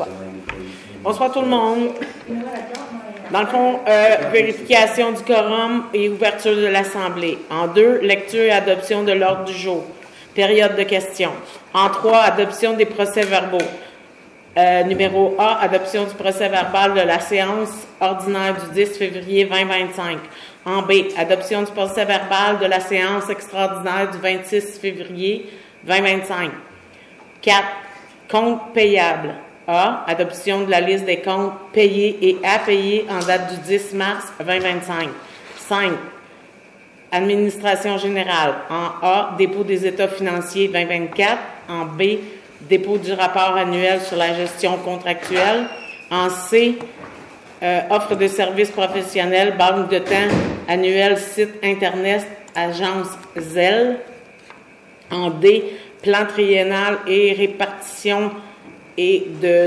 Bon. Bonsoir tout le monde. Dans le fond, vérification du quorum et ouverture de l'Assemblée. En 2, lecture et adoption de l'ordre du jour. Période de questions. En 3, adoption des procès-verbaux. Numéro A, adoption du procès-verbal de la séance ordinaire du 10 février 2025. En B, adoption du procès-verbal de la séance extraordinaire du 26 février 2025. 4, comptes payables. A, adoption de la liste des comptes payés et à payer en date du 10 mars 2025. 5, administration générale. En A, dépôt des états financiers 2024. En B, dépôt du rapport annuel sur la gestion contractuelle. En C, offre de services professionnels, banque de temps annuel, site Internet, agence Zelle. En D, plan triennal et répartition et de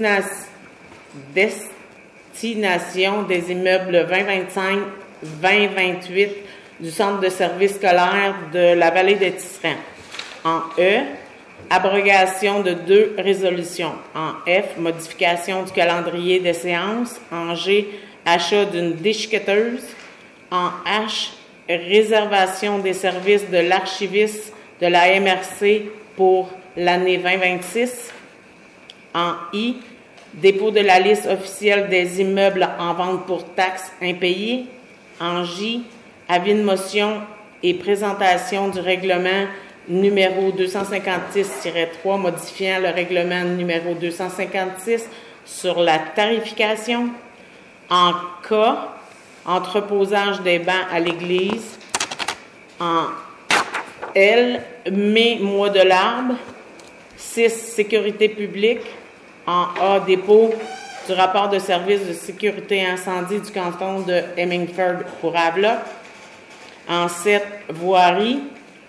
destination des immeubles 2025-2028 du Centre de services scolaires de la Vallée des Tisserands. En E, abrogation de 2 résolutions. En F, modification du calendrier des séances. En G, achat d'une déchiqueteuse. En H, réservation des services de l'archiviste de la MRC pour l'année 2026. En I, dépôt de la liste officielle des immeubles en vente pour taxes impayées. En J, avis de motion et présentation du règlement numéro 256-3 modifiant le règlement numéro 256 sur la tarification. En K, entreposage des bancs à l'église. En L, mai, mois de l'arbre. 6, sécurité publique. En A, dépôt du rapport de service de sécurité incendie du canton de Hemingford pour Havelock. En 7, voirie.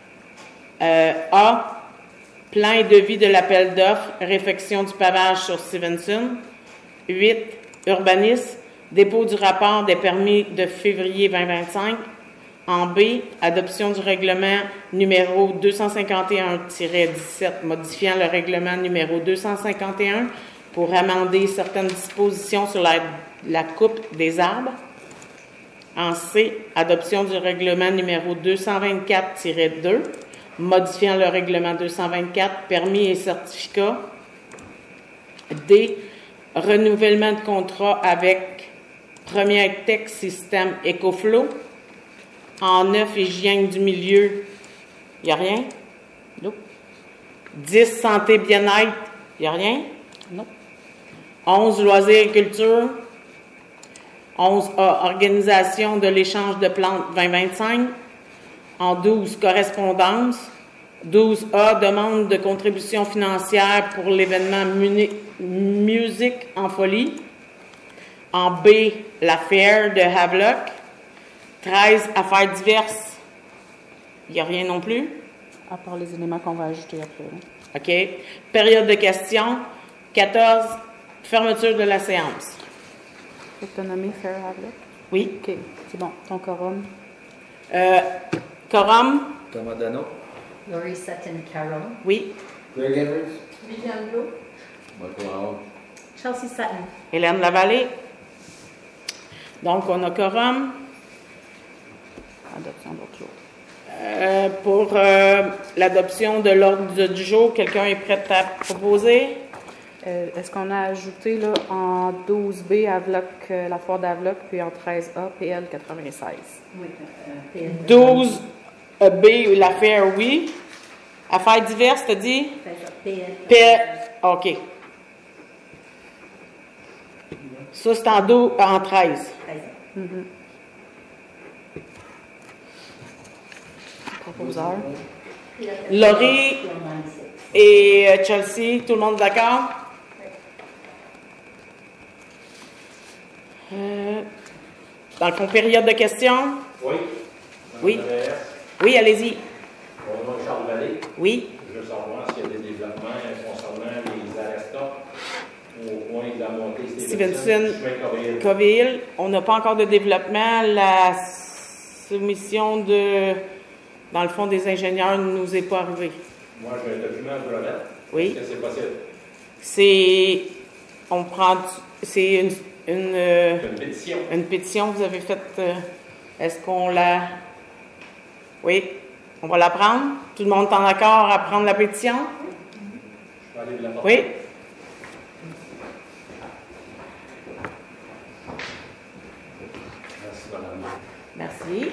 A, plan et devis de l'appel d'offres, réfection du pavage sur Stevenson. 8, urbanisme, dépôt du rapport des permis de février 2025. En B, adoption du règlement numéro 251-17, modifiant le règlement numéro 251 pour amender certaines dispositions sur la coupe des arbres. En C, adoption du règlement numéro 224-2, modifiant le règlement 224, permis et certificats. D, renouvellement de contrat avec Premier Tech System EcoFlow. En 9, hygiène du milieu, il n'y a rien? Non. 10, santé bien-être, il n'y a rien? Non. 11, loisirs et culture. 11A, organisation de l'échange de plantes 2025. En 12, correspondance. 12A, demande de contribution financière pour l'événement Musique en folie. En B, l'affaire de Havelock. 13, affaires diverses. Il n'y a rien non plus. À part les éléments qu'on va ajouter après. OK. Période de questions. 14, fermeture de la séance. Tu as nommé Fair Havelock? Oui. OK. C'est bon. Ton quorum? Quorum? Thomas Dano. Laurie Sutton Carroll. Oui. Greg Edwards. Viviane Blo. Michael Howard. Chelsea Sutton. Hélène Lavallée. Donc, on a quorum. Adoption d'autres jours. Pour l'adoption de l'ordre du jour, quelqu'un est prêt à proposer? Est-ce qu'on a ajouté là, en 12B Havelock, la foire d'Havelock, puis en 13A PL 96? Oui. 12B, l'affaire, oui. Affaires diverses, t'as dit? PL. OK. Ça, c'est en 13. Proposeur. Laurie et Chelsea, tout le monde d'accord? Dans le fond, période de questions? Oui. Oui. Oui, allez-y. Mon nom est Charles Vallée. Oui. Je veux savoir s'il y a des développements concernant les arrestants au point de la montée Stevenson, Coville. Coville. On n'a pas encore de développement. La soumission dans le fond des ingénieurs ne nous est pas arrivée. Moi, j'ai un document à vous remettre. Oui. Est-ce que c'est possible? C'est on prend, c'est Une pétition. une pétition que vous avez faite. Est-ce qu'on la... Oui, on va la prendre. Tout le monde est en accord à prendre la pétition? Je vais aller la porter. Oui. Merci, madame. Merci.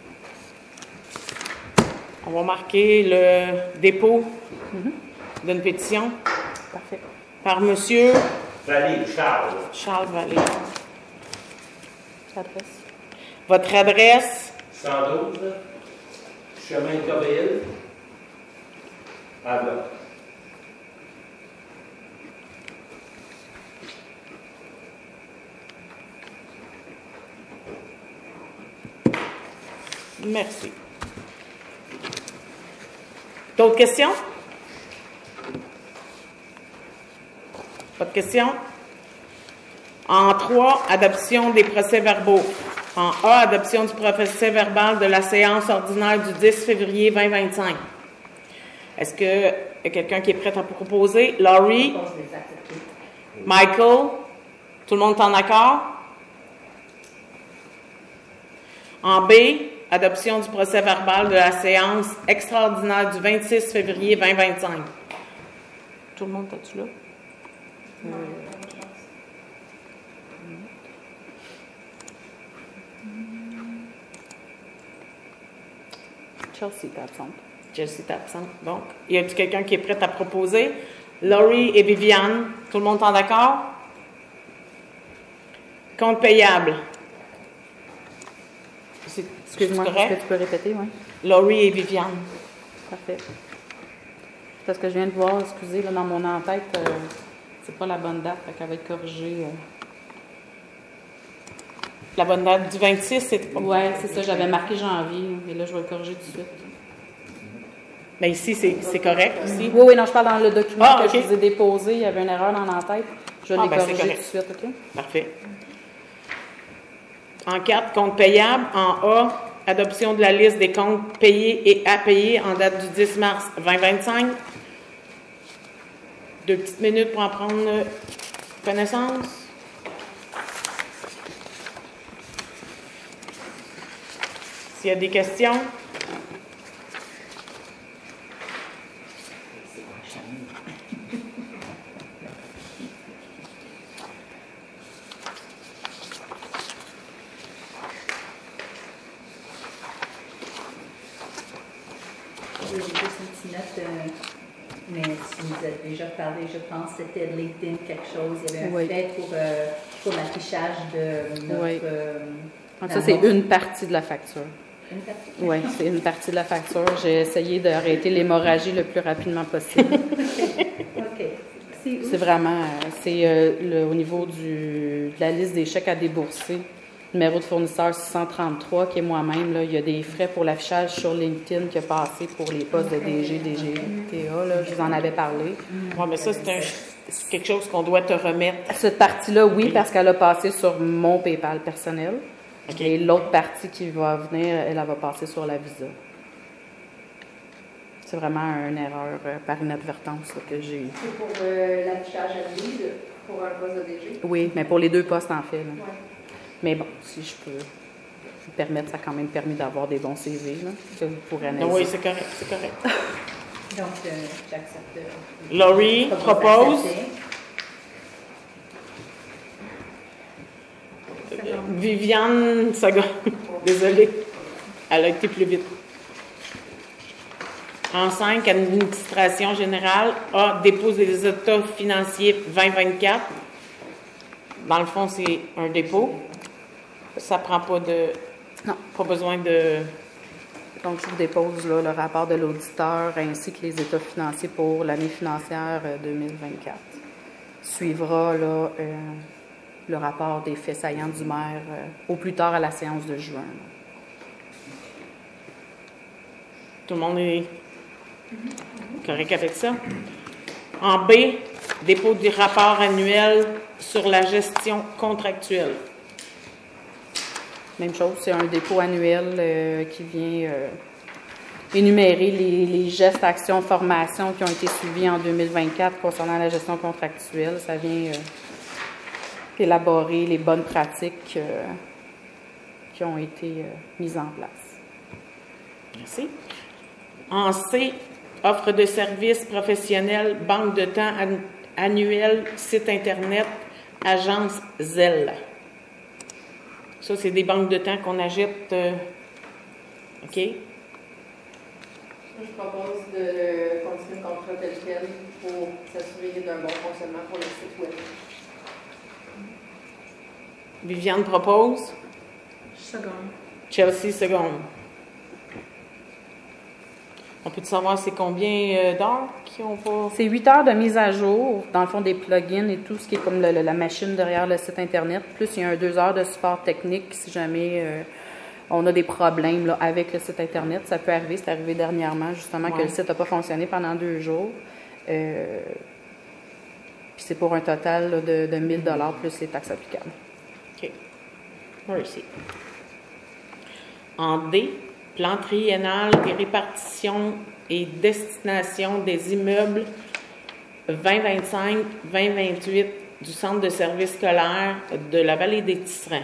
On va marquer le dépôt d'une pétition Parfait. par Monsieur Vallée, Charles. Charles Vallée. L'adresse. Votre adresse? 112, chemin Coville, à Bloc. Merci. D'autres questions? Pas de questions? En 3, adoption des procès-verbaux. En A, adoption du procès verbal de la séance ordinaire du 10 février 2025. Est-ce qu'il y a quelqu'un qui est prêt à proposer? Laurie? Je pense les accepter. Michael? Tout le monde est en accord? En B, adoption du procès verbal de la séance extraordinaire du 26 février 2025. Tout le monde est-tu là? Chelsea est absente. Jessie est absente. Donc, y a-t-il quelqu'un qui est prêt à proposer? Laurie et Viviane, tout le monde est en accord? Compte payable. Excuse-moi, correct? est-ce que tu peux répéter, oui? Laurie et Viviane. Parfait. Parce que je viens de voir, excusez, là, dans mon en-tête, c'est pas la bonne date, fait qu'elle va être corrigée. La bonne date du 26, c'est pas. Oui, c'est ça, j'avais marqué janvier, et là, je vais le corriger tout de suite. Mais ici, c'est correct aussi. Oui, oui, non, je parle dans le document Ah, que ok. je vous ai déposé, il y avait une erreur dans l'en-tête. Je vais Ah, les ben, c'est corriger correct. tout de suite, OK? Parfait. En 4, compte payable. En A, adoption de la liste des comptes payés et à payer en date du 10 mars 2025. 2 petites minutes pour en prendre connaissance. S'il y a des questions. J'ai juste une petite note, mais tu nous as déjà parlé, je pense, c'était de LinkedIn quelque chose. Il y avait un Oui. frais pour l'affichage de notre... Oui. Donc, ça, d'annonce. c'est une partie de la facture. Une partie. Oui, c'est une partie de la facture. J'ai essayé d'arrêter l'hémorragie le plus rapidement possible. OK. C'est vraiment, au niveau de la liste des chèques à débourser, numéro de fournisseur 633, qui est moi-même. Là, il y a des frais pour l'affichage sur LinkedIn qui a passé pour les postes de DG, DGTA. Là, je vous en avais parlé. Oui, mais ça, c'est quelque chose qu'on doit te remettre. Cette partie-là, oui, parce qu'elle a passé sur mon PayPal personnel. OK. Et l'autre partie qui va venir, elle va passer sur la Visa. C'est vraiment une erreur par inadvertance là, que j'ai eue. C'est pour l'affichage à lead, pour un poste de DG. Oui, mais pour les deux postes, en fait. Là. Ouais. Mais bon, si je peux me permettre, ça a quand même permis d'avoir des bons CV là, que vous pourrez Non, analyser. oui, c'est correct, c'est correct. Donc, j'accepte. Laurie propose. d'accepter. Viviane Saga. Désolée. Elle a été plus vite. En 5, administration générale. A, dépôt des états financiers 2024. Dans le fond, c'est un dépôt. Ça prend pas de. Non. Pas besoin de. Donc, je vous dépose là, le rapport de l'auditeur ainsi que les états financiers pour l'année financière 2024. Suivra là, le rapport des faits saillants du maire au plus tard à la séance de juin. Là. Tout le monde est correct avec ça. En B, dépôt du rapport annuel sur la gestion contractuelle. Même chose, c'est un dépôt annuel qui vient énumérer les gestes, actions, formations qui ont été suivis en 2024 concernant la gestion contractuelle. Ça vient élaborer les bonnes pratiques qui ont été mises en place. Merci. En C, offre de services professionnels, banque de temps annuel, site Internet, agence Zelle. Ça, c'est des banques de temps qu'on achète. OK? Je propose de continuer le contrat tel quel pour s'assurer d'un bon fonctionnement pour le site web. Viviane propose. Seconde. Chelsea seconde. On peut savoir c'est combien d'heures qui ont pas... C'est 8 heures de mise à jour, dans le fond, des plugins et tout ce qui est comme la machine derrière le site Internet. Plus, il y a un 2 heures de support technique si jamais on a des problèmes là, avec le site Internet. Ça peut arriver, c'est arrivé dernièrement, justement, que le site n'a pas fonctionné pendant 2 jours. Puis c'est pour un total là, de 1 000 $ plus les taxes applicables. OK. Merci. En D, plan triennal et répartition et destination des immeubles 2025-2028 du Centre de services scolaires de la Vallée des Tisserands.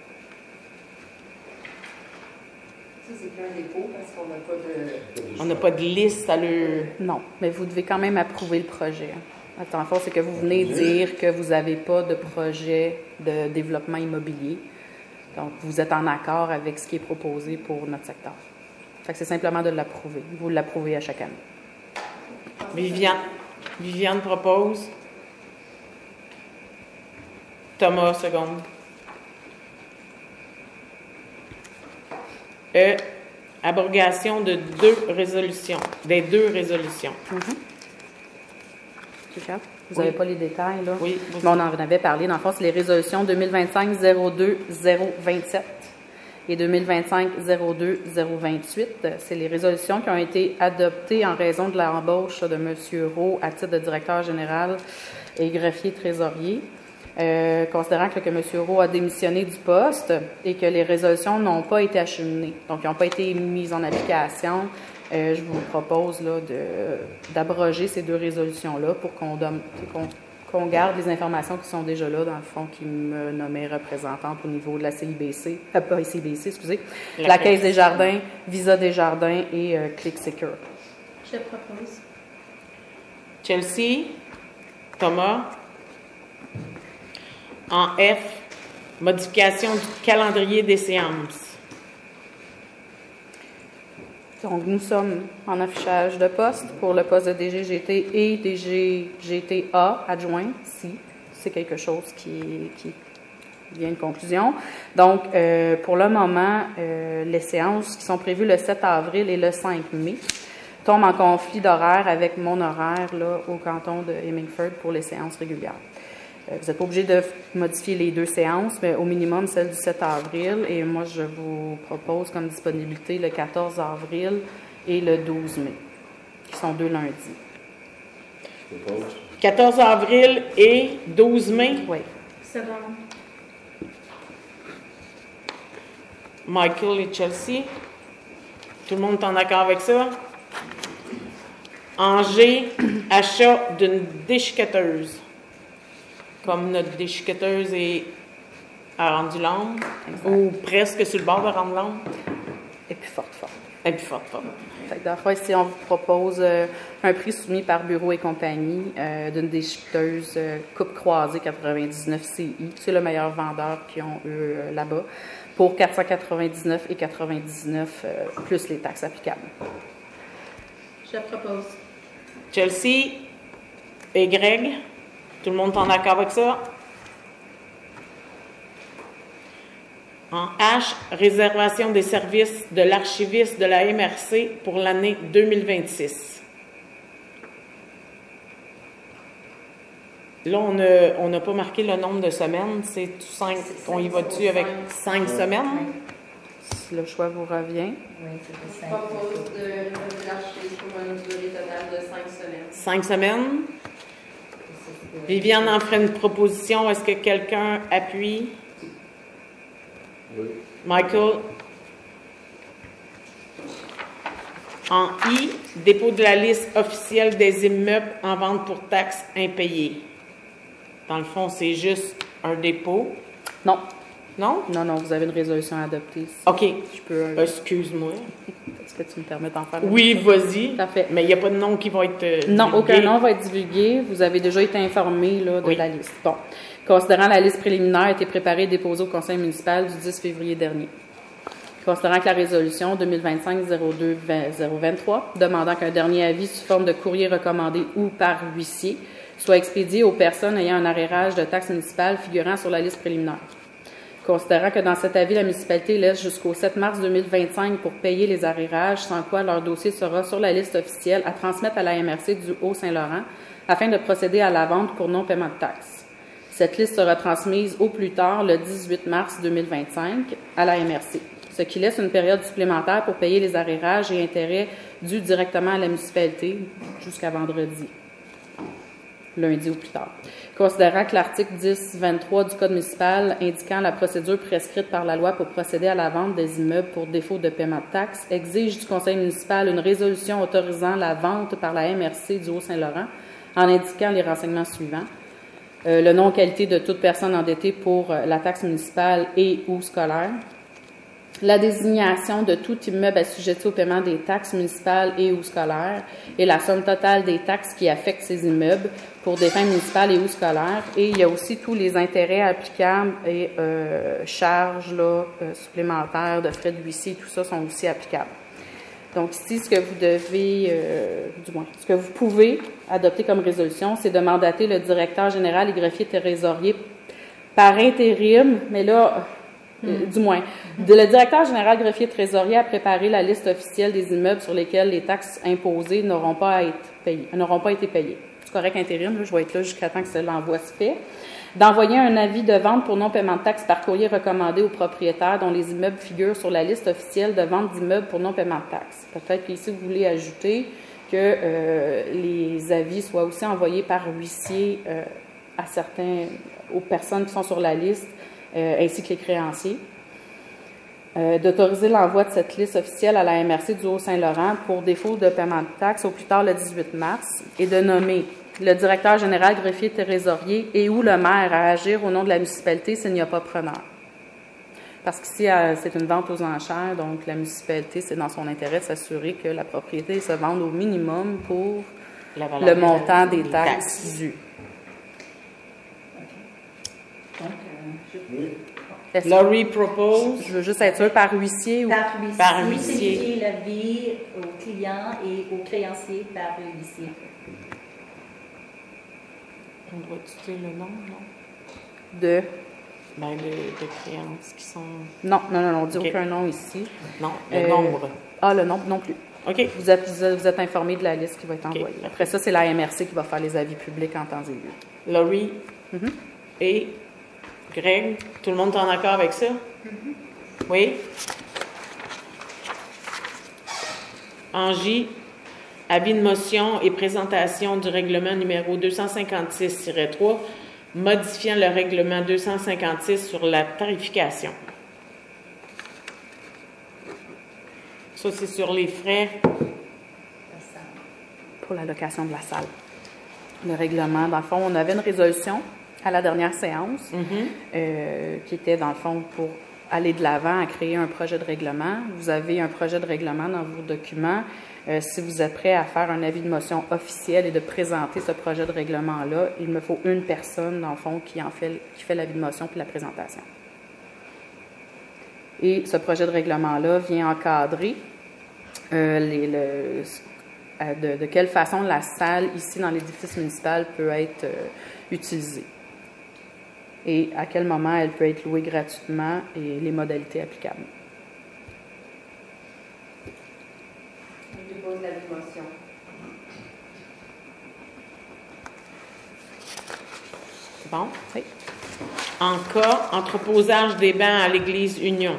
Ça, c'est qu'un dépôt parce qu'on n'a pas de... On n'a pas de liste à le... Non, mais vous devez quand même approuver le projet. Attention, c'est que vous venez dire que vous n'avez pas de projet de développement immobilier. Donc, vous êtes en accord avec ce qui est proposé pour notre secteur. Fait que c'est simplement de l'approuver. Vous l'approuvez à chaque année. Viviane propose. Thomas, seconde. Abrogation de des deux résolutions. Richard, vous n'avez pas les détails, là? Oui. Mais on en avait parlé. Dans le fond, c'est les résolutions 2025-02-027 et 2025-02-028. C'est les résolutions qui ont été adoptées en raison de l'embauche de M. Roux à titre de directeur général et greffier trésorier. Considérant que M. Roux a démissionné du poste et que les résolutions n'ont pas été acheminées, donc ils n'ont pas été mises en application, je vous propose là, d'abroger ces 2 résolutions-là pour qu'on garde les informations qui sont déjà là, dans le fond, qui me nommaient représentante au niveau de la CIBC, pas CIBC, excusez, la Caisse des Jardins, Visa des Jardins et Click Secure. Je propose. Chelsea, Thomas. En F, modification du calendrier des séances. Donc, nous sommes en affichage de poste pour le poste de DGGT et DGGTA adjoint, si c'est quelque chose qui vient de conclusion. Donc, pour le moment, les séances qui sont prévues le 7 avril et le 5 mai tombent en conflit d'horaire avec mon horaire là, au canton de Hemingford pour les séances régulières. Vous n'êtes pas obligé de modifier les 2 séances, mais au minimum celle du 7 avril. Et moi, je vous propose comme disponibilité le 14 avril et le 12 mai, qui sont 2 lundis. 14 avril et 12 mai. Oui. Seconde. Michael et Chelsea. Tout le monde est en accord avec ça? En G, achat d'une déchiqueteuse. Comme notre déchiqueteuse est à rendu l'âme, ou presque sur le bord de rendre l'âme. Et puis forte. Et puis forte. Fait que dans le fond, ici, on vous propose un prix soumis par Bureau et compagnie d'une déchiqueteuse coupe croisée 99 CI. C'est le meilleur vendeur qu'ils ont eu là-bas, pour 499,99 plus les taxes applicables. Je propose. Chelsea et Greg. Tout le monde est en accord avec ça? En H, réservation des services de l'archiviste de la MRC pour l'année 2026. Là, on n'a pas marqué le nombre de semaines. C'est 5. On y va-tu avec 5 semaines? Si le choix vous revient. Oui, c'est Je ça. propose de réserver l'archiviste pour une durée totale de 5 semaines. 5 semaines. Viviane en ferait une proposition. Est-ce que quelqu'un appuie? Oui. Michael? En I, dépôt de la liste officielle des immeubles en vente pour taxes impayées. Dans le fond, c'est juste un dépôt. Non, Non? non, vous avez une résolution à adopter. Si OK. je peux. Excuse-moi. Est-ce que tu me permets d'en faire une? Oui, vas-y. Tout à fait. Mais il n'y a pas de nom qui va être Non, divulgué. aucun nom va être divulgué. Vous avez déjà été informé là, de Oui. la liste. Bon. Considérant la liste préliminaire a été préparée et déposée au conseil municipal du 10 février dernier. Considérant que la résolution 2025-02-023, demandant qu'un dernier avis sous forme de courrier recommandé ou par huissier soit expédié aux personnes ayant un arrérage de taxes municipales figurant sur la liste préliminaire. Considérant que dans cet avis, la municipalité laisse jusqu'au 7 mars 2025 pour payer les arrérages, sans quoi leur dossier sera sur la liste officielle à transmettre à la MRC du Haut-Saint-Laurent afin de procéder à la vente pour non-paiement de taxes. Cette liste sera transmise au plus tard le 18 mars 2025 à la MRC, ce qui laisse une période supplémentaire pour payer les arrérages et intérêts dus directement à la municipalité jusqu'à vendredi, lundi ou plus tard. Considérant que l'article 10-23 du Code municipal indiquant la procédure prescrite par la loi pour procéder à la vente des immeubles pour défaut de paiement de taxes exige du conseil municipal une résolution autorisant la vente par la MRC du Haut-Saint-Laurent en indiquant les renseignements suivants. Le nom qualité de toute personne endettée pour la taxe municipale et ou scolaire. La désignation de tout immeuble assujetti au paiement des taxes municipales et ou scolaires et la somme totale des taxes qui affectent ces immeubles pour des fins municipales et ou scolaires. Et il y a aussi tous les intérêts applicables et charges supplémentaires de frais de huissier, tout ça sont aussi applicables. Donc ici, ce que vous devez, ce que vous pouvez adopter comme résolution, c'est de mandater le directeur général et greffier trésorier par intérim, mais là... le directeur général greffier trésorier a préparé la liste officielle des immeubles sur lesquels les taxes imposées n'auront pas été payées. C'est correct, intérim, là, je vais être là jusqu'à temps que l'envoi se fait. D'envoyer un avis de vente pour non-paiement de taxes par courrier recommandé aux propriétaires dont les immeubles figurent sur la liste officielle de vente d'immeubles pour non-paiement de taxes. Peut-être qu'ici, vous voulez ajouter que les avis soient aussi envoyés par huissier aux personnes qui sont sur la liste, ainsi que les créanciers, d'autoriser l'envoi de cette liste officielle à la MRC du Haut-Saint-Laurent pour défaut de paiement de taxes au plus tard le 18 mars et de nommer le directeur général greffier trésorier et ou le maire à agir au nom de la municipalité s'il n'y a pas preneur. Parce qu'ici, c'est une vente aux enchères, donc la municipalité, c'est dans son intérêt de s'assurer que la propriété se vende au minimum pour le montant des taxes dues. Laurie propose. Je veux juste être sûr par huissier ou Par huissier. Signifier l'avis aux clients et aux créanciers par huissier. On doit tuer le nom, non? de. De créances qui sont. Non, on dit Okay. aucun nom ici. Non, le nombre. Ah, le nombre non plus. OK. Vous êtes informé de la liste qui va être OK. envoyée. Après ça, c'est la MRC qui va faire les avis publics en temps et lieu. Laurie Mhm. et Greg, tout le monde est en accord avec ça? Oui? Angie, avis de motion et présentation du règlement numéro 256-3, modifiant le règlement 256 sur la tarification. Ça, c'est sur les frais. Pour la location de la salle. Le règlement, dans le fond, on avait une résolution à la dernière séance qui était, dans le fond, pour aller de l'avant à créer un projet de règlement. Vous avez un projet de règlement dans vos documents. Si vous êtes prêt à faire un avis de motion officiel et de présenter ce projet de règlement-là, il me faut une personne, dans le fond, qui fait l'avis de motion puis la présentation. Et ce projet de règlement-là vient encadrer de quelle façon la salle ici dans l'édifice municipal peut être utilisée et à quel moment elle peut être louée gratuitement et les modalités applicables. Je dépose la motion. C'est bon? Oui. En cas, entreposage des bancs à l'église Union.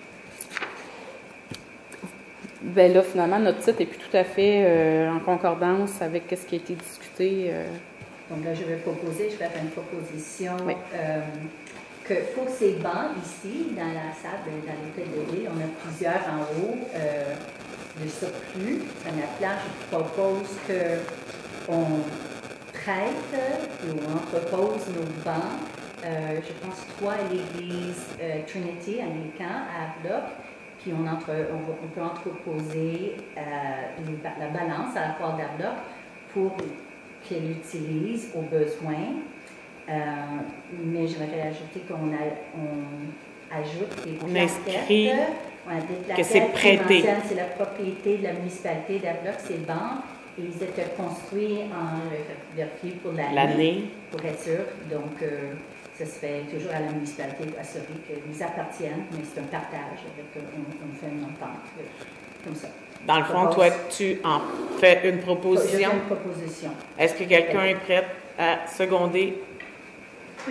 Bien là, finalement, notre titre n'est plus tout à fait en concordance avec ce qui a été discuté. Donc là, je vais faire une proposition Oui. que pour ces bancs ici, dans la salle, dans l'hôtel de ville, on a plusieurs en haut de surplus. À la place, je propose qu'on prête ou on propose nos bancs je pense, 3 à l'église Trinity américain à Bloc. Puis on peut entreposer la balance à la foire d'Abloc pour qu'elle utilise au besoin. Mais j'aimerais ajouter qu'on ajoute des On plaquettes. inscrit On a des plaquettes que c'est prêté. qui mentionnent c'est la propriété de la municipalité d'Abloc, ces bancs. Et ils étaient construits en vérifié pour l'année, pour être sûr. Donc, ça se fait toujours à la municipalité pour assurer qu'ils appartiennent, mais c'est un partage. On fait une entente comme ça. Dans le fond, toi, tu en fais une proposition. Je fais une proposition. Est-ce que quelqu'un est prêt à seconder? Oui.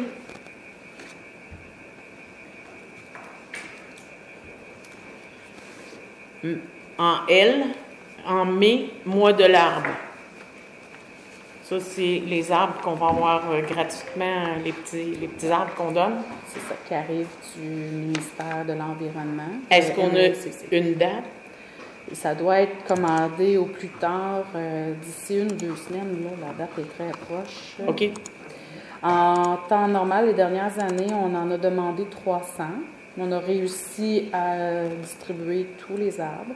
En L, en mai, mois de l'arbre. Ça, c'est les arbres qu'on va avoir gratuitement, les petits arbres qu'on donne. C'est ça qui arrive du ministère de l'Environnement. Est-ce qu'on a NLCC. une date? Ça doit être commandé au plus tard d'ici 1 ou 2 semaines. Là, la date est très proche. OK. En temps normal, les dernières années, on en a demandé 300. On a réussi à distribuer tous les arbres.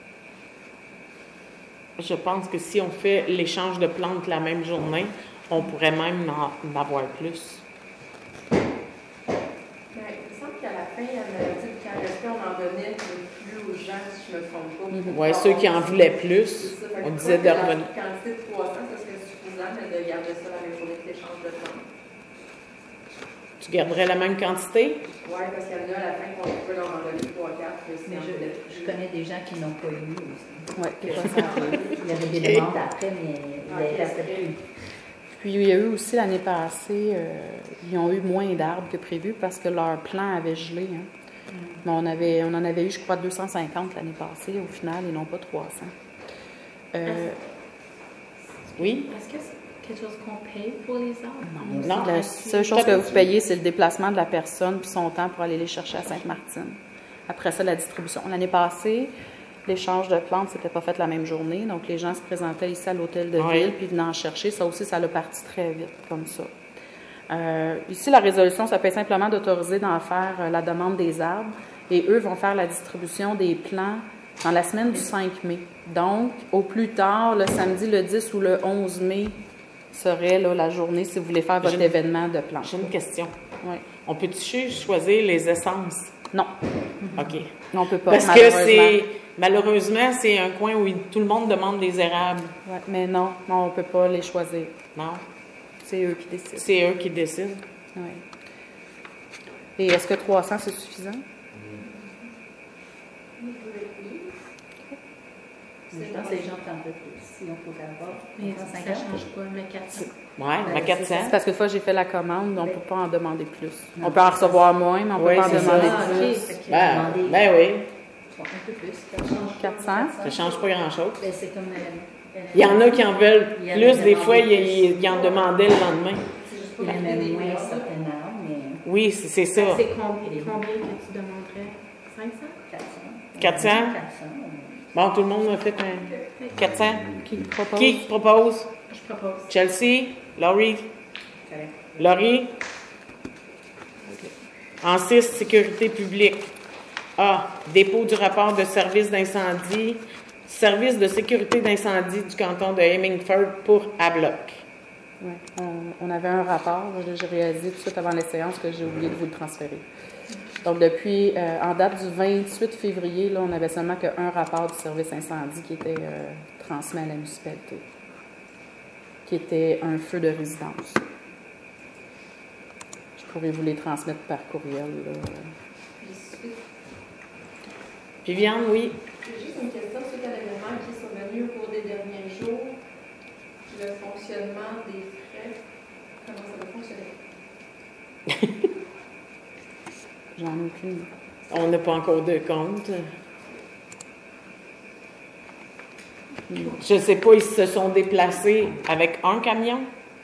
Je pense que si on fait l'échange de plantes la même journée, on pourrait même en avoir plus. Mais il me semble qu'à la fin, elle m'a dit qu'en restait, on en donnait plus aux gens, si je ne me trompe pas. Oui, ceux qui en voulaient plus, C'est ça. Fait on que disait de je pense que revenir. La quantité de 300, ça serait suffisant, mais de garder ça la même journée que l'échange de plantes. Tu garderais la même quantité? Oui, parce qu'il y en a à la fin qu'on peut leur en donner 3-4. Mais je connais des gens qui n'ont pas eu aussi. Oui, Il y avait des demandes après, mais il ne restait plus. Puis il y a eu aussi l'année passée, ils ont eu moins d'arbres que prévu parce que leur plan avait gelé. Hein. Mais on en avait eu, je crois, 250 l'année passée au final et non pas 300. Oui? Est-ce que c'est quelque chose qu'on paye pour les arbres? Non. La seule chose que vous payez, c'est le déplacement de la personne puis son temps pour aller les chercher à Sainte-Martine. Après ça, la distribution. L'année passée, l'échange de plantes, c'était pas fait la même journée. Donc, les gens se présentaient ici à l'hôtel de Oui. ville puis venaient en chercher. Ça aussi, ça l'a parti très vite, comme ça. Ici, la résolution, ça peut être simplement d'autoriser d'en faire la demande des arbres. Et eux vont faire la distribution des plants dans la semaine du 5 mai. Donc, au plus tard, le samedi, le 10 ou le 11 mai serait là, la journée si vous voulez faire votre événement de plantes. J'ai une question. Oui. On peut-tu choisir les essences? Non, OK. on peut pas. Parce que malheureusement. malheureusement, c'est un coin où tout le monde demande des érables. Ouais, mais non, on ne peut pas les choisir. Non? C'est eux qui décident. C'est eux qui décident. Oui. Et est-ce que 300, c'est suffisant? Je pense que les gens prendraient plus si on pouvait avoir. Mais ça 50. change quoi, mais 400? Oui, à 400. C'est parce que une fois j'ai fait la commande, on ne peut pas en demander plus. On peut en recevoir moins, mais on ne Oui, peut pas en c'est demander ça. plus. Ben oui, Un peu plus. 400? ça ne change pas grand-chose. Ben, c'est comme Il y en a qui en veulent Il y en a plus, qui des demandent fois, plus. ils en demandaient le lendemain. C'est juste il pour y en a garder des moins arbres. certainement, mais Oui, c'est ça. C'est combien que tu demanderais? 500? 400. 400? 400. Bon, tout le monde a fait un 400. Qui propose? Qui propose? Je propose. Chelsea? Laurie? Correct. Laurie? En 6, sécurité publique. A. Dépôt du rapport de service d'incendie. Service de sécurité d'incendie du canton de Hemingford pour Abloc. Oui, on avait un rapport, j'ai réalisé tout de suite avant les séances que j'ai oublié de vous le transférer. Donc, depuis, en date du 28 février, là, on avait seulement qu'un rapport du service incendie qui était transmis à la municipalité, qui était un feu de résidence. Je pourrais vous les transmettre par courriel. Là. Viviane, oui. J'ai juste une question suite à l'événement qui est survenu au cours des derniers jours. Le fonctionnement des frais, comment ça va fonctionner? J'en ai aucune. On n'a pas encore de compte. Je ne sais pas, ils se sont déplacés avec un camion.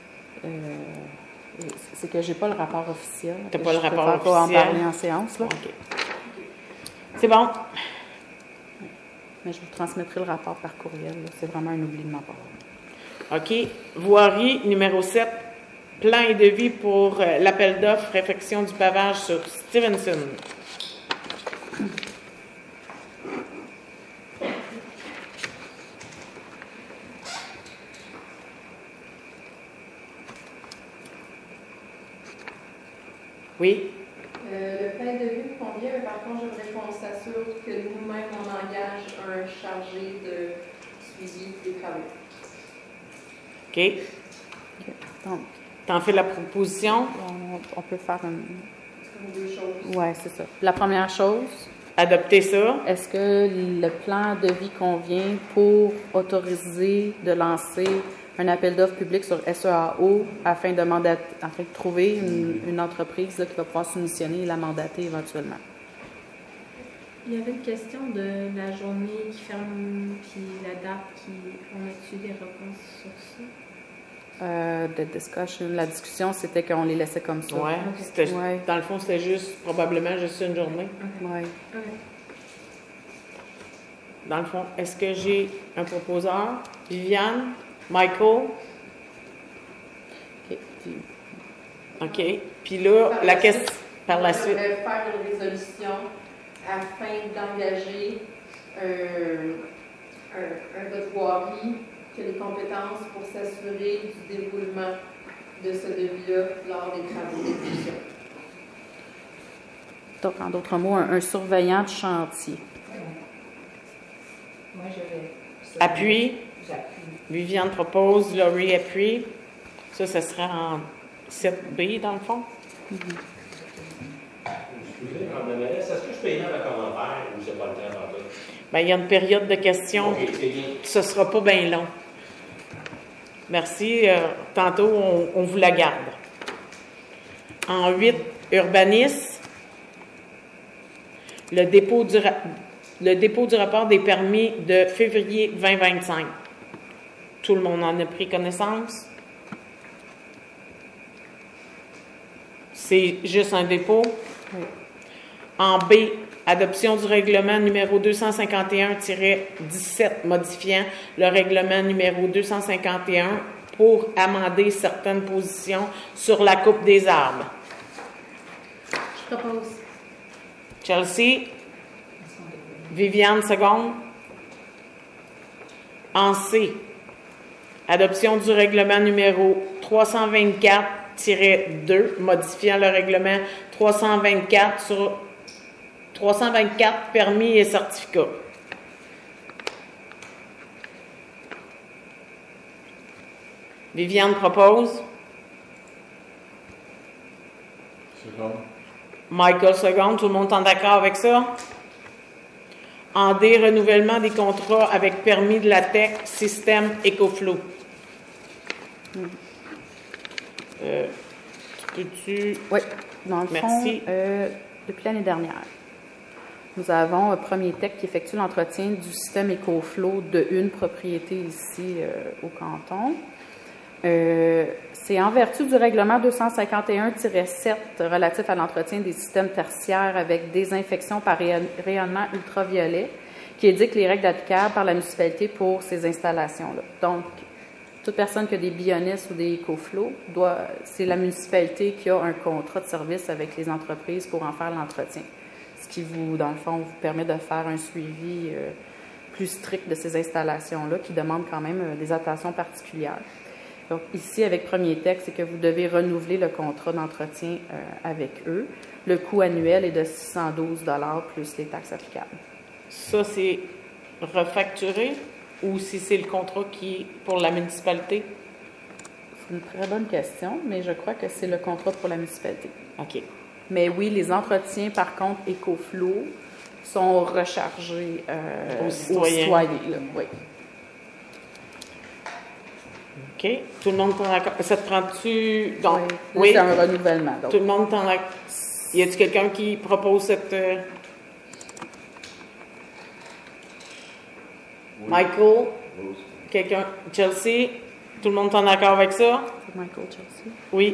C'est que j'ai pas le rapport officiel. T'as pas le rapport Je peux pas en officiel? parler en séance, là. OK. C'est bon. Mais je vous transmettrai le rapport par courriel. Là. C'est vraiment un oubli de ma part. OK. Voirie numéro 7. Plan et devis pour l'appel d'offres réfection du pavage sur Stevenson. Oui? Le plan de vue me convient, mais par contre, j'aimerais qu'on s'assure que nous-mêmes, on engage un chargé de suivi des travaux. OK. Donc, T'en fais la proposition. on peut faire une... C'est comme deux choses. Oui, c'est ça. La première chose, Adopter ça. est-ce que le plan de vie convient pour autoriser de lancer un appel d'offres public sur SEAO afin de trouver une entreprise là, qui va pouvoir soumissionner et la mandater éventuellement? Il y avait une question de la journée qui ferme, puis la date on a-tu des réponses sur ça? La discussion, c'était qu'on les laissait comme ça. Ouais. Ouais. Dans le fond, c'était probablement juste une journée. Ouais. Ok. Dans le fond, est-ce que j'ai un proposeur? Viviane? Michael? OK. Puis, OK. Puis là, la question... Par la Je suite. vais faire une résolution afin d'engager un gars de voirie qui a les compétences pour s'assurer du déroulement de ce devis-là lors des travaux d'exécution. donc, en d'autres mots, un surveillant de chantier. Moi, je vais. Appui. J'appuie. Viviane propose, Laurie appuie. Ça sera en 7B, dans le fond. Excusez, Mme Demérès, est-ce que je peux y aller avec un commentaire ou c'est pas le temps en tout? Bien, il y a une période de questions. OK, c'est bien. Ce ne sera pas bien long. Merci. Tantôt, on vous la garde. En 8, urbanisme. Le dépôt du rapport des permis de février 2025. Tout le monde en a pris connaissance? C'est juste un dépôt? Oui. En B, adoption du règlement numéro 251-17 modifiant le règlement numéro 251 pour amender certaines positions sur la coupe des arbres. Je propose. Chelsea? Viviane, seconde. En C, adoption du règlement numéro 324-2 modifiant le règlement 324 sur 324 permis et certificats. Viviane propose. Seconde. Michael seconde. Tout le monde est d'accord avec ça? En D, renouvellement des contrats avec permis de la TEC, système EcoFlow. Peux-tu... Oui, dans le Merci. fond, depuis l'année dernière, nous avons un premier tech qui effectue l'entretien du système EcoFlow de une propriété ici au canton. C'est en vertu du règlement 251-7 relatif à l'entretien des systèmes tertiaires avec désinfection par rayonnement ultraviolet qui indique les règles applicables par la municipalité pour ces installations-là. Donc, toute personne qui a des Bionis ou des EcoFlow, c'est la municipalité qui a un contrat de service avec les entreprises pour en faire l'entretien. Ce qui vous, dans le fond, vous permet de faire un suivi plus strict de ces installations-là qui demandent quand même des attentions particulières. Donc, ici, avec Premier Texte, c'est que vous devez renouveler le contrat d'entretien avec eux. Le coût annuel est de 612 $ plus les taxes applicables. Ça, c'est refacturé ou si c'est le contrat qui est pour la municipalité? C'est une très bonne question, mais je crois que c'est le contrat pour la municipalité. OK. Mais oui, les entretiens, par contre, EcoFlow, sont rechargés aux citoyens. Là, oui. OK. Tout le monde est d'accord. Ça te prend-tu... Donc, oui. C'est un renouvellement. Donc. Tout le monde est d'accord. Y a-t-il quelqu'un qui propose cette... Oui. Michael? Oui. Quelqu'un? Chelsea? Tout le monde est d'accord avec ça? C'est Michael Chelsea. Oui.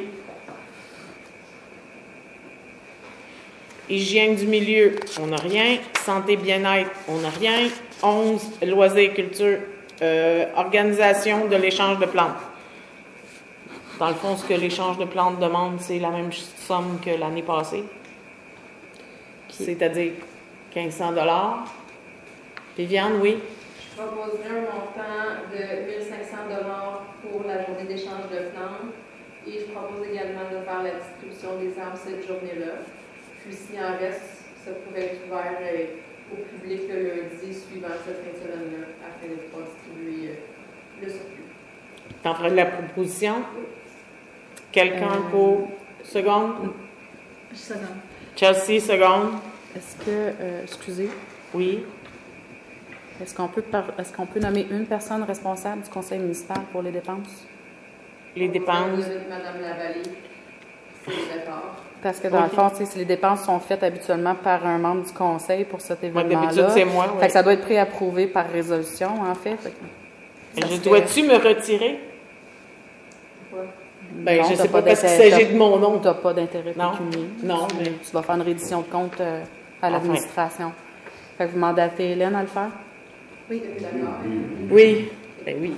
Hygiène du milieu, on n'a rien. Santé, bien-être, on n'a rien. 11, loisirs et culture. Organisation de l'échange de plantes. Dans le fond, ce que l'échange de plantes demande, c'est la même somme que l'année passée. C'est-à-dire 1500 $. Viviane, oui? Je proposerais un montant de 1500 $ pour la journée d'échange de plantes et je propose également de faire la distribution des arbres cette journée-là. Puis s'il en reste, ça pourrait être ouvert au public le lundi suivant cette fin de semaine-là afin de pouvoir distribuer le surplus. T'en ferais de la proposition? Quelqu'un pour seconde? Seconde. Chelsea, seconde? Est-ce que, excusez, Oui. est-ce qu'on peut nommer une personne responsable du conseil municipal pour les dépenses? Les dépenses. Avec Mme Lavallée, c'est d'accord. Parce que dans le fond, tu sais, si les dépenses sont faites habituellement par un membre du conseil pour cet Ouais, événement-là, d'habitude, c'est moi. fait Ouais. que ça doit être préapprouvé par résolution, en fait. Dois-tu me retirer? Pourquoi? Ben, Non, je t'as sais pas parce qu'il d'intérêt- s'agit de mon nom. Tu n'as pas d'intérêt Non. pécunier. Non, mais- Tu vas faire une reddition de compte à l'administration. Fait que vous mandatez Hélène à le faire? Oui, d'accord. Oui. Ben oui.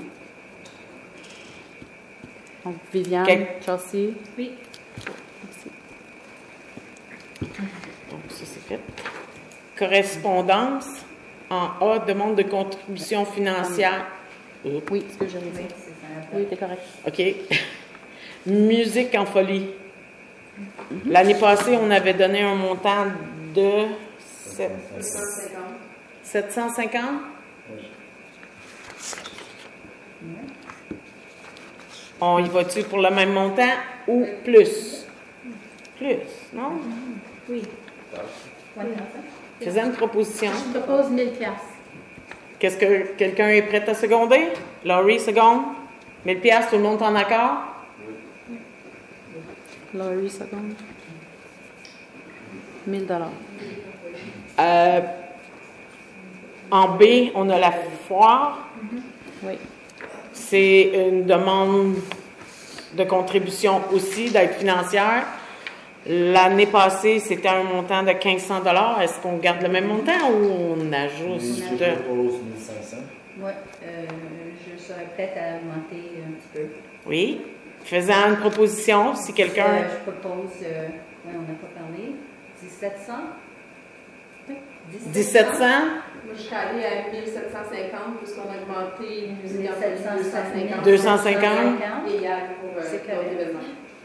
Donc, Viviane, Quel- Chelsea. Oui. Merci. Donc, ça, c'est fait. Correspondance. En A, demande de contribution financière. Oui, ce que j'ai dit. Oui, c'est ça. Oui, t'es correct. OK. Musique en folie. L'année passée, on avait donné un montant de 750. 750? On y va-tu pour le même montant ou plus? Plus, non? Oui. Faisais une proposition. Je propose 1000 piastres. Qu'est-ce que quelqu'un est prêt à seconder? Laurie, seconde. 1000 piastres, tout le monde est en accord? Laurie, seconde. 1000 $. En B, on a la foire. Oui. C'est une demande de contribution aussi, d'aide financière. L'année passée, c'était un montant de 1500 $. Est-ce qu'on garde le même montant ou on ajuste? Je propose 1500. Oui, je serais prête à augmenter un petit peu. Oui. Faisant une proposition, si quelqu'un... Je propose, on n'a pas parlé, 1700. 1700? Moi, je serais allée à 1750 puisqu'on a augmenté une musique en 250. 250. Égal pour C'est d'autres correct. événements.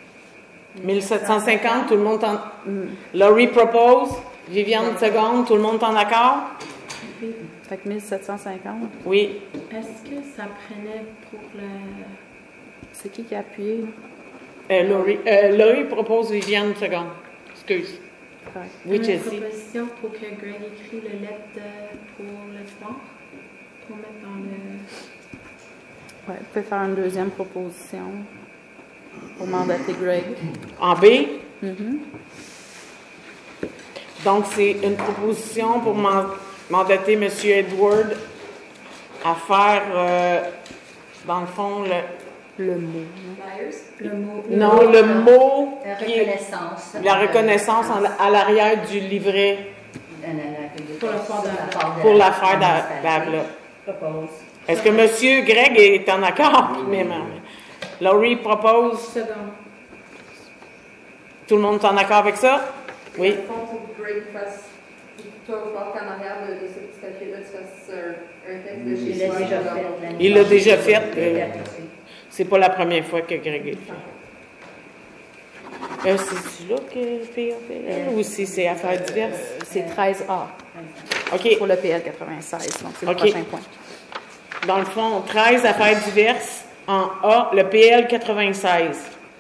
1750, tout le monde en... Laurie propose. Viviane, seconde, tout le monde en accord? Oui. Fait que 1750. Oui. Est-ce que ça prenait pour le. C'est qui a appuyé? Laurie propose Viviane, seconde. Excuse. Correct. Oui, Une Jessie. proposition pour que Greg écrit le lettre pour le soir? Pour mettre dans le. Ouais, vous pouvez faire une deuxième proposition pour mandater Greg. En B, Mhm. donc c'est une proposition pour mandater M. Edward à faire, dans le fond, Le mot. Myers? Le mot. non, le mot La qui est reconnaissance. la reconnaissance à l'arrière du livret Pour le soir d'Avlop. pour l'affaire d'Avlop. Propose. Est-ce que M. Greg est en accord? Premièrement. Laurie propose. Seconde. Tout le monde est en accord avec ça? Oui. Dans le fond, faut que Greg fasse. Toi, il va falloir qu'en arrière de ce petit papier-là, tu fasses un texte de Il chez l'a soi. déjà pour fait. avoir- l'année Il l'a passée. déjà fait. Il l'a fait. C'est pas la première fois que Greg le fait. C'est-tu là que PAPL ou si c'est affaires diverses? C'est 13A OK. pour le PL 96. Donc, c'est le OK. prochain point. Dans le fond, 13 affaires diverses. En A, le PL 96.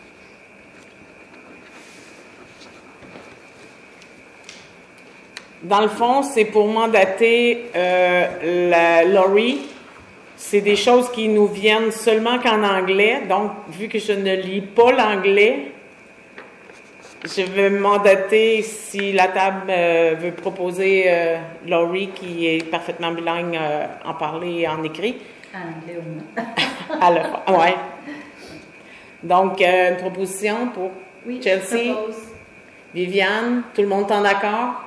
Dans le fond, c'est pour mandater la Laurie. C'est des choses qui nous viennent seulement qu'en anglais. Donc, vu que je ne lis pas l'anglais, je vais mandater, si la table veut proposer Laurie, qui est parfaitement bilingue en parler et en écrit. En anglais ou non. À le faire. Ouais. Donc, une proposition pour Oui, Chelsea. je propose. Viviane. Tout le monde est en accord?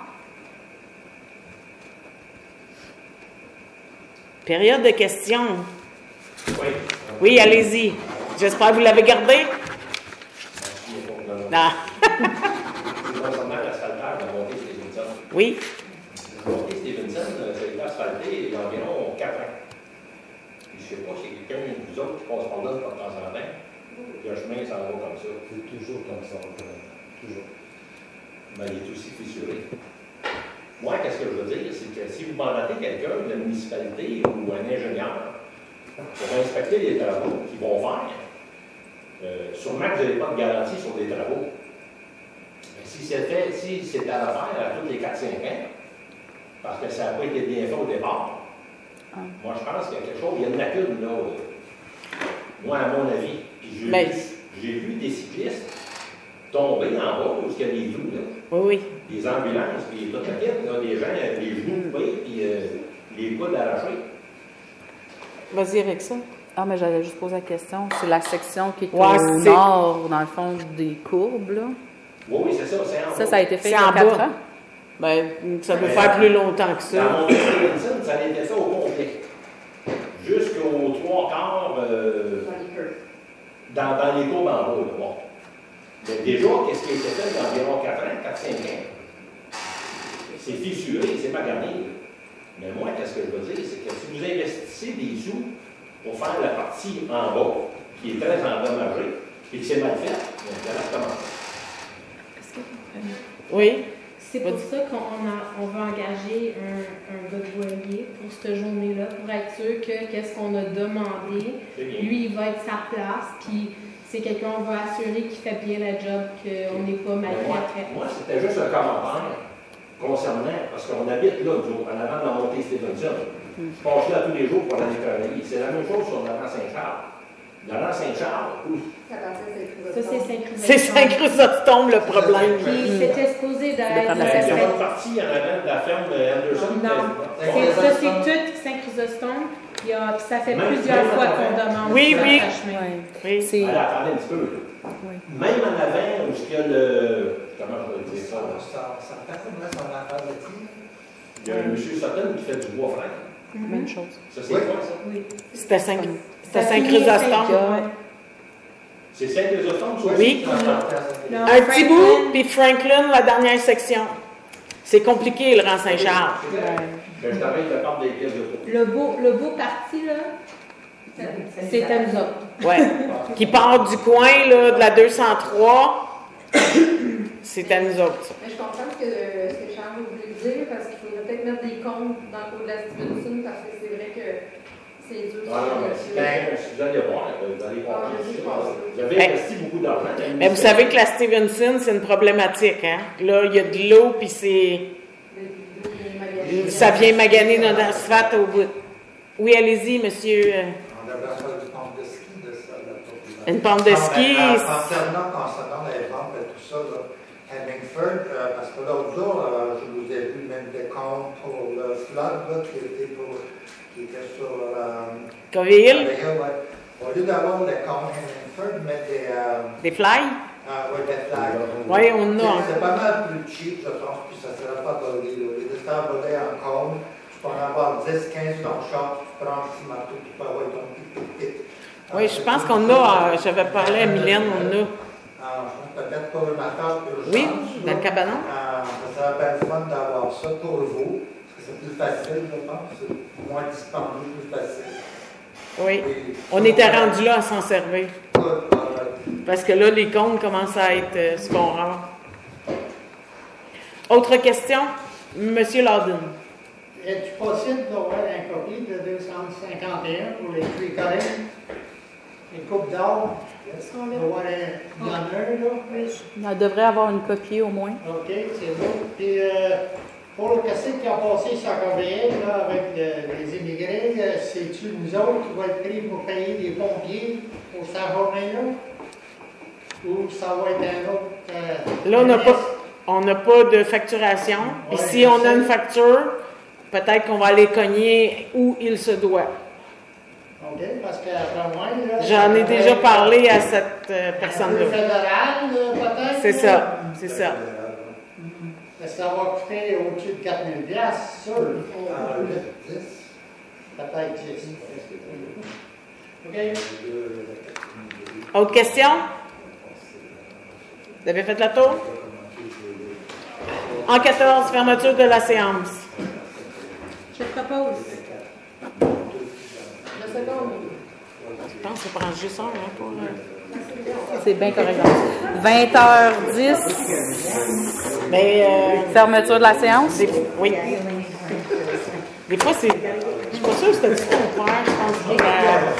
Période de questions. Oui. Oui, allez-y. J'espère que vous l'avez gardé. Ah, C'est concernant l'asphaltage de la montée Stevenson. oui. La montée Stevenson, ça a été asphalté il y a environ 4 ans. Puis, je ne sais pas si quelqu'un de vous autres qui passe par là de temps en temps. Le chemin s'en va comme ça. C'est toujours comme ça. Toujours. Mais il est aussi fissuré. Moi, qu'est-ce que je veux dire? C'est que si vous mandatez quelqu'un de la municipalité ou un ingénieur pour inspecter les travaux qu'ils vont faire, sûrement que vous n'avez pas de garantie sur les travaux. Mais si c'est à refaire à tous les 4-5 ans, parce que ça n'a pas été bien fait au départ, moi je pense qu'il y a quelque chose, il y a une lacune là. Moi, à mon avis, puis j'ai vu des cyclistes tomber en bas où il y a des trous, là. Oui. Des ambulances, puis toute la quête, là, des gens avec les genoux coupés, puis les coudes arrachés. Vas-y avec ça. Ah, mais j'allais juste poser la question. C'est la section qui est Ouais, au c'est- nord, dans le fond, des courbes, là. Oui, c'est ça, c'est en bas. Ça a été fait il y C'est a en 4 bas. ans? Ben, ça peut Ben, faire plus longtemps que Dans ça. mon Stevenson, ça a été fait au complet. Jusqu'aux 3/4 Dans les curves. dans les courbes en bas, là, bon. Mais déjà, qu'est-ce qui a été fait dans environ 4 ans, 4-5 ans? C'est fissuré, c'est magané. Mais moi, qu'est-ce que je veux dire, c'est que si vous investissez des sous pour faire la partie en bas, qui est très endommagée, et que c'est mal fait, vous allez recommencer. Est-ce que vous comprenez? Oui. C'est pour ça qu'on veut engager un gars de voilier pour cette journée-là, pour être sûr que qu'est-ce qu'on a demandé, C'est bien. lui, il va être sa place, puis c'est quelqu'un, on va assurer qu'il fait bien la job, qu'on n'est pas mal Mais moi, c'était juste un commentaire concernant, parce qu'on habite là, nous autres, en avant de la montée Stevenson. Je passe là tous les jours pour aller travailler. C'est la même chose sur l'Avant Saint-Charles. L'Avant Saint-Charles, ouf, Ça partait Ça, c'est Saint-Chrysostome. C'est Saint-Chrysostome le problème. Puis c'était supposé Ça d'être... dépend de la il y a saison. une partie en avant de la ferme Anderson. Non. Ça, c'est tout Saint-Chrysostome. Puis ça fait Même- plusieurs même fois en qu'on avant. demande Oui, ça, oui. franchement. Ouais. Oui. C'est... Allez, attendez un petit peu. là. Oui. Même en avant, où il y a le. Comment je vais dire ça? là? Ça me fait comme là, son affaire de tir. Il y a un monsieur Sutton qui fait du bois franc. Même chose. Ça, c'est Oui. quoi, ça? Oui. C'était Ça Saint-Chrysostome. finit C'est Saint-Chrysostome, ça? Oui. Non, Un petit Franklin. bout, puis Franklin, la dernière section. C'est compliqué, le rang Saint-Charles. C'est vrai. Ben, je travaille de part des pièces de peau. Le beau parti, là, c'est à nous autres. Ouais. Qui part du coin, là, de la 203. C'est à nous autres, ça. Mais je comprends ce que Charles voulait dire, parce qu'il faudrait peut-être mettre des comptes dans le cours de la Stevenson, parce que c'est vrai que c'est dur. Ah non, mais si vous allez voir, vous allez voir. Ah, je sais pas. Vous avez investi beaucoup d'argent. Mais vous savez que la Stevenson, c'est une problématique, hein? Là, il y a de l'eau, puis c'est... Ça vient maganer notre asphalte au bout. Oui, allez-y, monsieur. On devrait faire du pente de ski de ça. Là, Une pente de ski. En terminant concernant les rampes et tout ça, là, Hemingford, parce que l'autre jour, je vous ai vu même des comptes pour le flood là, qui était sur Coville, ouais. Au lieu d'avoir des comptes Hemingford, mais des fly. ouais, des flags. Oui, on en a. C'est pas mal plus cheap, je pense, puis ça ne sera pas volé. Au lieu de se faire voler en cône, tu peux en avoir 10, 15 dans le shop, tu prends un petit marteau, tu peux avoir ton petit. Oui, je pense qu'on a. J'avais parlé à Mylène, on a. Peut-être pour une affaire urgente. Oui, dans le cabanon. Ça serait bien le fun d'avoir ça pour vous, parce que c'est plus facile, je pense. C'est moins dispendieux, plus facile. Oui. Et- On était rendu là à s'en servir. Good, alright. Parce que là, les comptes commencent à être souvent rares. Autre question? Monsieur Loudon. Est-il possible d'avoir un copie de 251 pour les tricolores? Une coupe d'or? D'avoir un donneur, là? Elle devrait avoir une copie au moins. OK, c'est bon. Puis, pour le cassette qui a passé sur Gabriel, là, avec les immigrés, c'est-tu nous autres qui va être pris pour payer des pompiers pour cette journée-là? Ou ça va être un autre... Là, on n'a pas de facturation. Et Ouais, si on a je une sais. facture, peut-être qu'on va aller cogner où il se doit. OK, parce qu'après moi, là... J'en ai déjà parlé à cette Le personne-là. fédéral, peut-être? C'est là? ça, c'est ça. Est-ce que ça va coûter au-dessus de 4 000 $, sûr? Ah, 10. Peut-être 10. OK. Autre question? Vous avez fait le tour? En 14, fermeture de la séance. Je propose. Le second. Je pense que ça prend juste un, hein, pour... C'est bien correct. 20h10, Mais, fermeture de la séance. oui. Des fois, c'est... Je suis pas sûre que c'était du contraire. Je pense que